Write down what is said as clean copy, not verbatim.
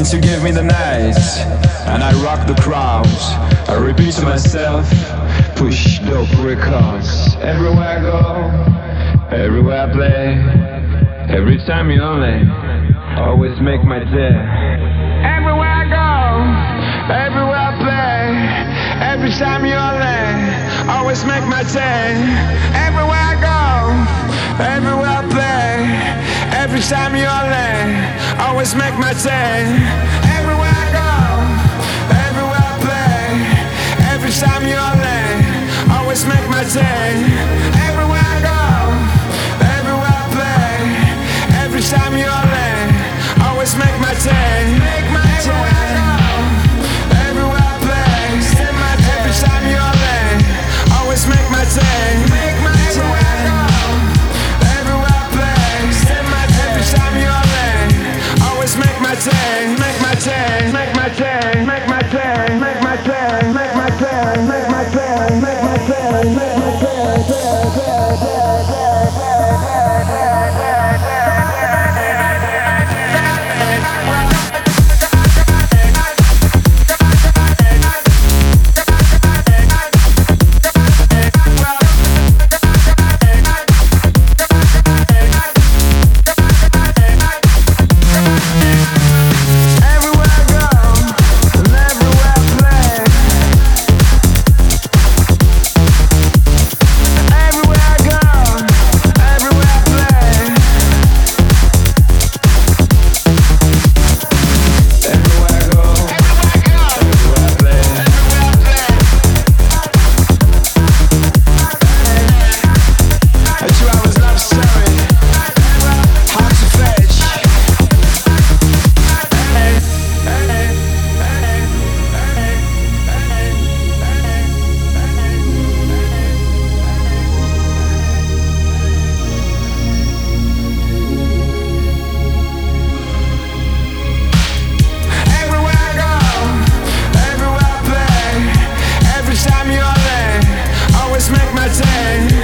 since you gave me the night, and I rock the crowds. I repeat to myself, push dope records. Everywhere I go, everywhere I play, every time you only always make my day. Everywhere I go, everywhere I play, every time you only always make my day. Everywhere I go, everywhere I play, every time you only always make my day. Everywhere I go, everywhere I play, every time you only always make my day. Everywhere I go, everywhere I play, every time you only always make my day. Make my day. Everywhere I play, every time you only always make my day. Make my day. Everywhere I play, every time you only always make my day. Make my day. Make my day. Make my day. Make my day. Make my day. Make my day. Make my day. Make my make my day.